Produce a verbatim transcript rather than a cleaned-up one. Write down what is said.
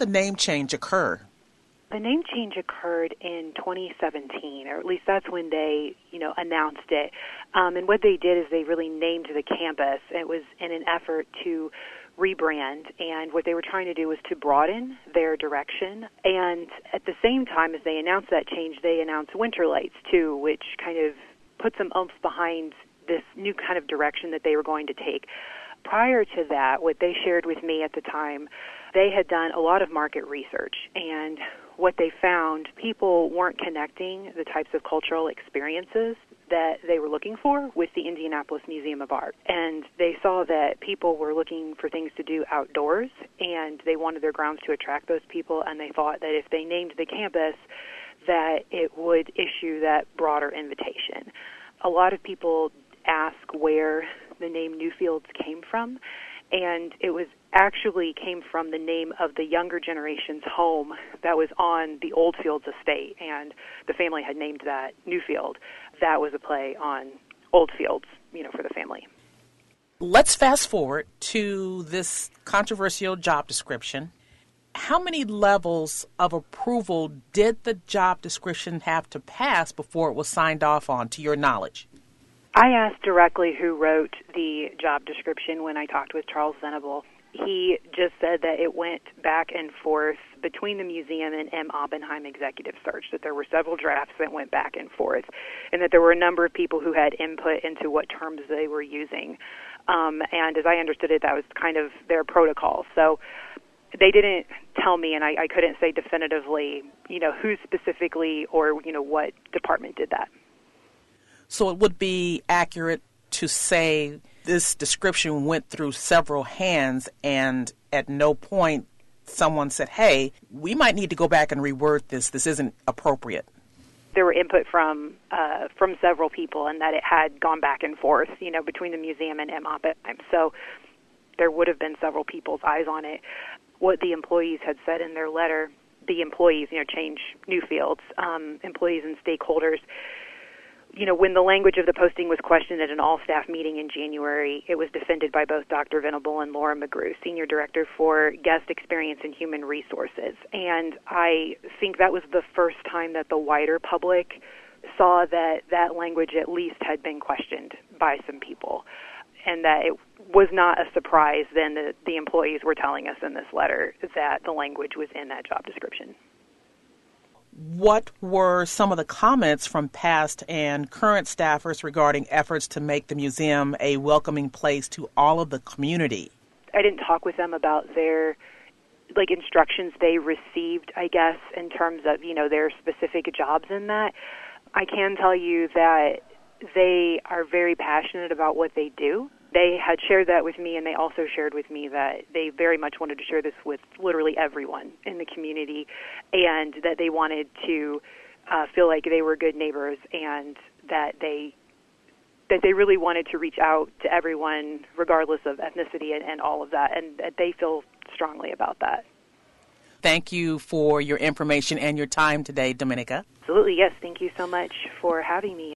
the name change occur? The name change occurred in twenty seventeen, or at least that's when they, you know, announced it. Um, and what they did is they really named the campus. It was in an effort to rebrand, and what they were trying to do was to broaden their direction. And at the same time as they announced that change, they announced Winter Lights, too, which kind of put some oomph behind this new kind of direction that they were going to take. Prior to that, what they shared with me at the time, they had done a lot of market research, and what they found, people weren't connecting the types of cultural experiences that they were looking for with the Indianapolis Museum of Art. And they saw that people were looking for things to do outdoors, and they wanted their grounds to attract those people, and they thought that if they named the campus, that it would issue that broader invitation. A lot of people ask where the name Newfields came from, and it was actually came from the name of the younger generation's home that was on the Oldfields estate, and the family had named that Newfield. That was a play on Oldfields, you know, for the family. Let's fast forward to this controversial job description. How many levels of approval did the job description have to pass before it was signed off on, to your knowledge? I asked directly who wrote the job description when I talked with Charles Venable. He just said that it went back and forth between the museum and M. Oppenheim Executive Search, that there were several drafts that went back and forth, and that there were a number of people who had input into what terms they were using. Um, and as I understood it, that was kind of their protocol. So they didn't tell me, and I, I couldn't say definitively, you know, who specifically or, you know, what department did that. So it would be accurate to say this description went through several hands, and at no point someone said, hey, we might need to go back and reword this. This isn't appropriate. There were input from uh, from several people, and that it had gone back and forth, you know, between the museum and M. Oppenheim. So there would have been several people's eyes on it. What the employees had said in their letter, the employees, you know, Change Newfields, um, employees and stakeholders, you know, when the language of the posting was questioned at an all-staff meeting in January, it was defended by both Doctor Venable and Laura McGrew, Senior Director for Guest Experience and Human Resources. And I think that was the first time that the wider public saw that that language at least had been questioned by some people, and that it was not a surprise then that the employees were telling us in this letter that the language was in that job description. What were some of the comments from past and current staffers regarding efforts to make the museum a welcoming place to all of the community? I didn't talk with them about their, like, instructions they received, I guess, in terms of, you know, their specific jobs in that. I can tell you that they are very passionate about what they do. They had shared that with me, and they also shared with me that they very much wanted to share this with literally everyone in the community, and that they wanted to uh, feel like they were good neighbors, and that they that they really wanted to reach out to everyone regardless of ethnicity and, and all of that, and that they feel strongly about that. Thank you for your information and your time today, Domenica. Absolutely, yes. Thank you so much for having me.